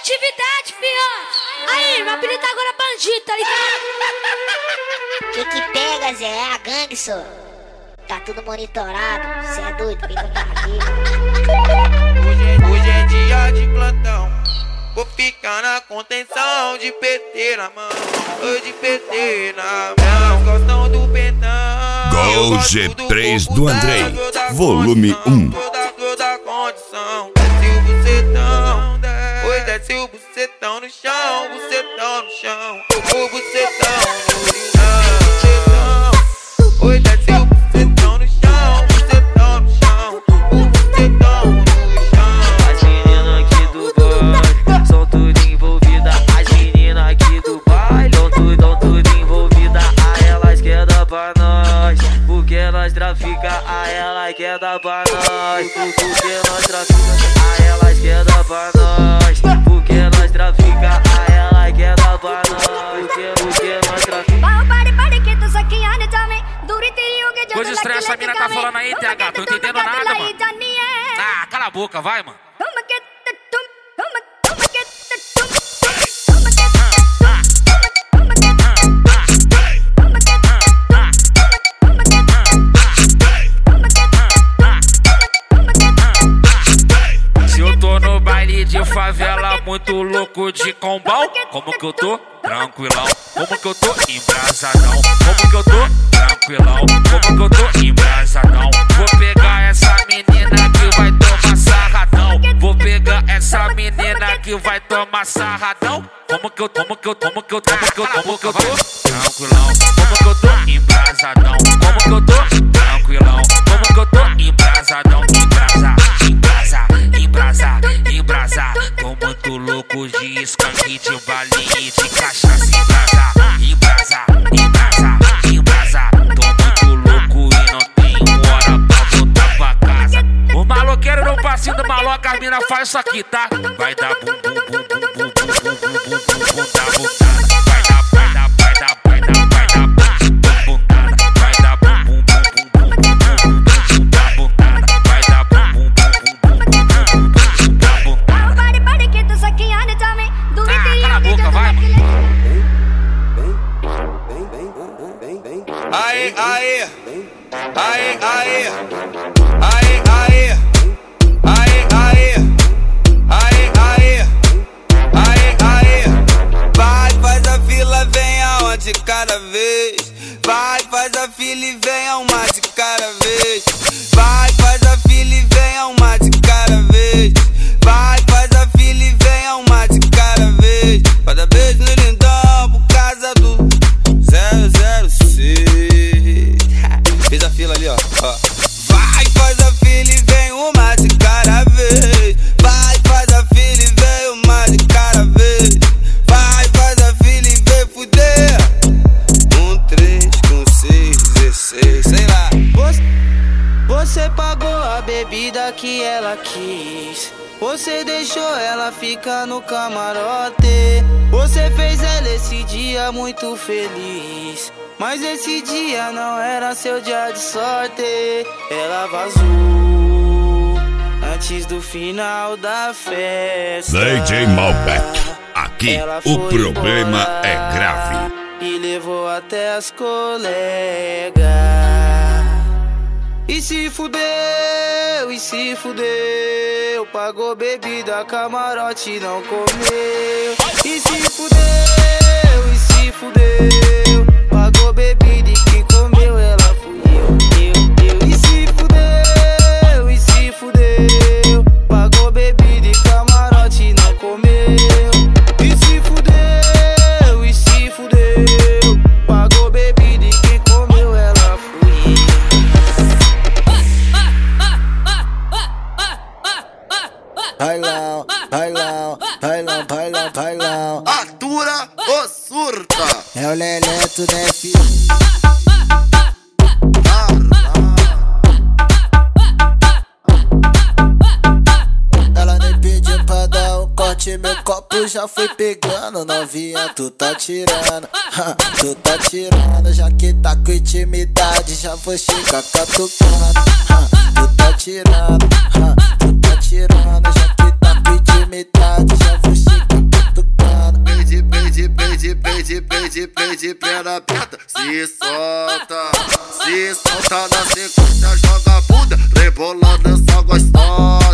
atividade, fiote. Aí, meu apelido agora é bandido, tá ligado? Que pega, Zé? É a gangue, só. Tá tudo monitorado. Cê é doido, fica com a Hoje é dia de plantão. Vou ficar na contenção de PT na mão. De PT na mão. Gostam do pentão. Gol G3 do Andrei, volume 1. Da condição. Desce o bucetão. Oi, desce o bucetão no chão. Bucetão no chão. O bucetão no chão. Oi, desce o bucetão no chão. Bucetão no chão. O bucetão no chão. As meninas aqui do baile são tudo envolvidas. As meninas aqui do baile são tudo envolvidas. A elas quer dar pra nós, porque nós trafica. A elas quer dar pra nós, porque nós trafica. A elas quer dar pra nós, porque nós trafica. A elas quer dar pra nós, porque nós trafica. Coisa estranha essa mina tá falando aí, TH, tô entendendo nada, mano. Ah, cala a boca, vai, mano. Se eu tô no baile de favela, muito louco de combão, como que eu tô? Tranquilão. Como que eu tô? Embrasadão. Como que eu tô? Tranquilão. Como que eu tô? Embrasadão. Vou pegar essa menina que vai tomar sarradão. Vou pegar essa menina que vai tomar sarradão. Como que eu tô? Tranquilão. Como que eu tô? Embrasadão. Como que eu tô? Tranquilão. Como que eu tô? Embrasadão. Embrasa. Tô muito louco de skunk, de balinha, de cachaça. Embrasa. Tô muito louco e não tenho hora pra voltar pra casa. O maloqueiro no passinho do maloca, as mina faz isso aqui, tá? Vai dar bum, bum, bum, bum, bum, bum, bum, bum, bum, bum, da butada. Vai dar bum, bum, bum, bum, vai dar bum, bum, bum, bum, bum, bum, bum, da butada. Vai dar bum, bum, bum, bum, bum, bum, bum, da butada. Ah, cala a boca, vai, mano. Aê. Vai, faz a fila, venha uma de cada vez. Vai, faz a fila e venha uma de cada vez. Vai, faz a fila e venha uma de cada vez. Vai, faz a fila e venha uma de cada vez. Vai dar beijo no lindão por causa do 006. Fez a fila ali, ó. Vai, faz a fila e vem uma de cada vez. Vai, faz a fila e vem uma de cada vez. Vai, faz a fila e vem fuder. 1, 3, com 6, 16, sei lá. Você pagou a bebida que ela quis. Você deixou ela ficar no camarote. Você fez ela esse dia muito feliz, mas esse dia não era seu dia de sorte. Ela vazou antes do final da festa. DJ Malbec, aqui o problema é grave. E levou até as colegas. E se fudeu, pagou bebida, camarote não comeu. E se fudeu, pagou bebida e quem comeu ela fui eu. E se fudeu, pagou bebida e camarote não comeu. E se fudeu, pagou bebida e quem comeu ela fui eu. Bailão. Atura ou surta? É o Leleto, né, filho? Ela nem pediu pra dar um corte, meu copo já foi pegando. Novinha, tu tá tirando, tu tá tirando. Já que tá com intimidade, já vou chegar catucando. Tu tá tirando, tu tá tirando. Já que tá com intimidade, já vou chegar de perna aberta, se solta na sequência, joga a bunda, rebolando essa gostosa.